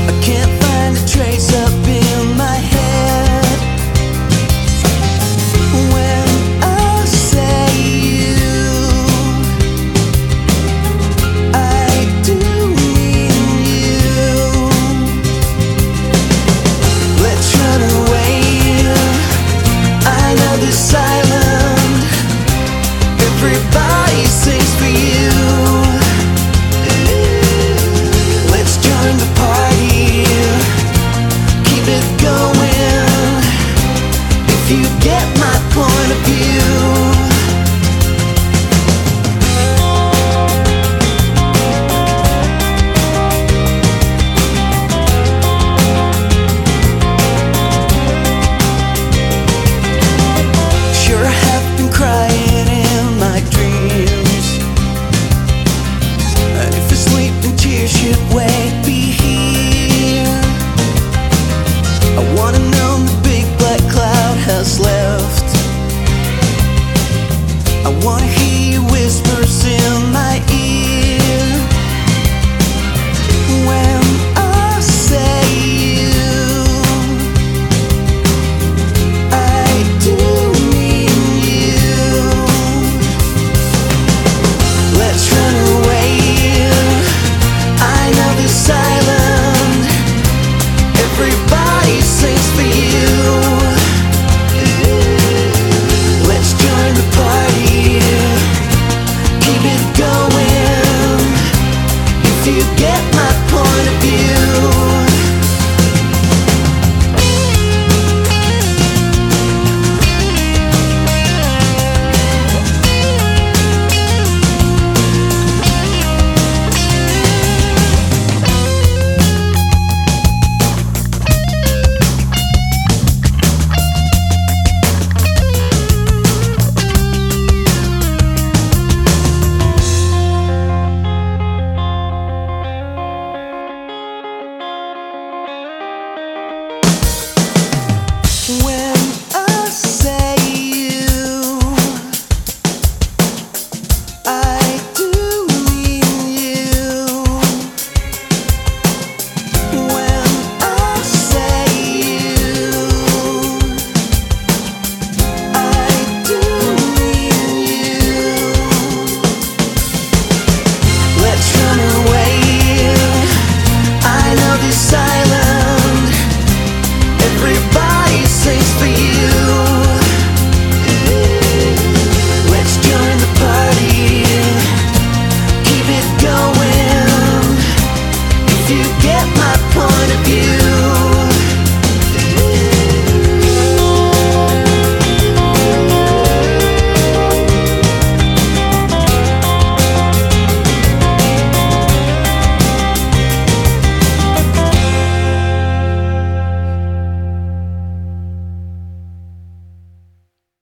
I can't find a trace up in my head when I say you. I do mean you. Let's run away. I know this island, everybody sings for you. Let's join the party, keep it going, if you get my point of view. Sure have been crying in my dreams. If a sleeping tears should wake me here, I wanna know the big black cloud has left. I wanna hear your whispers in my ear when I say you. I do mean you. Let's run away. I know this island, everybody sings for you. Let's join the party, keep it going, if you get my point of view.